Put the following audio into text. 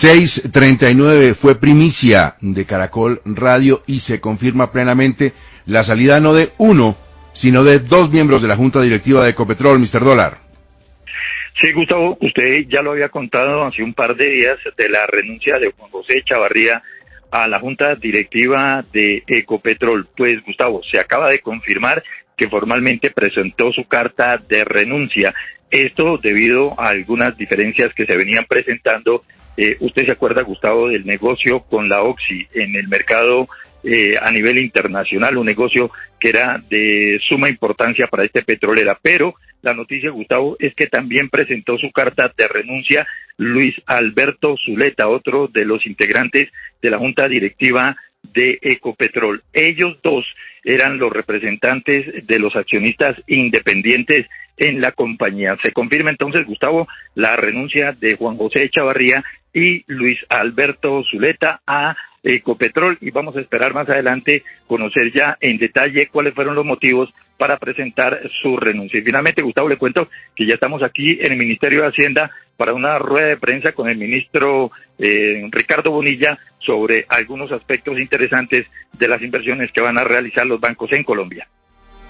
6:39 fue primicia de Caracol Radio y se confirma plenamente la salida no de uno, sino de 2 miembros de la Junta Directiva de Ecopetrol, Mr. Dólar. Sí, Gustavo, usted ya lo había contado hace un par de días de la renuncia de Juan José Echavarría a la Junta Directiva de Ecopetrol. Pues, Gustavo, se acaba de confirmar que formalmente presentó su carta de renuncia. Esto debido a algunas diferencias que se venían presentando. Usted se acuerda, Gustavo, del negocio con la Oxy en el mercado a nivel internacional, un negocio que era de suma importancia para esta petrolera. Pero la noticia, Gustavo, es que también presentó su carta de renuncia Luis Alberto Zuleta, otro de los integrantes de la Junta Directiva de Ecopetrol. Ellos dos eran los representantes de los accionistas independientes en la compañía. Se confirma entonces, Gustavo, la renuncia de Juan José Echavarría y Luis Alberto Zuleta a Ecopetrol, y vamos a esperar más adelante conocer ya en detalle cuáles fueron los motivos para presentar su renuncia. Y finalmente, Gustavo, le cuento que ya estamos aquí en el Ministerio de Hacienda para una rueda de prensa con el ministro Ricardo Bonilla sobre algunos aspectos interesantes de las inversiones que van a realizar los bancos en Colombia.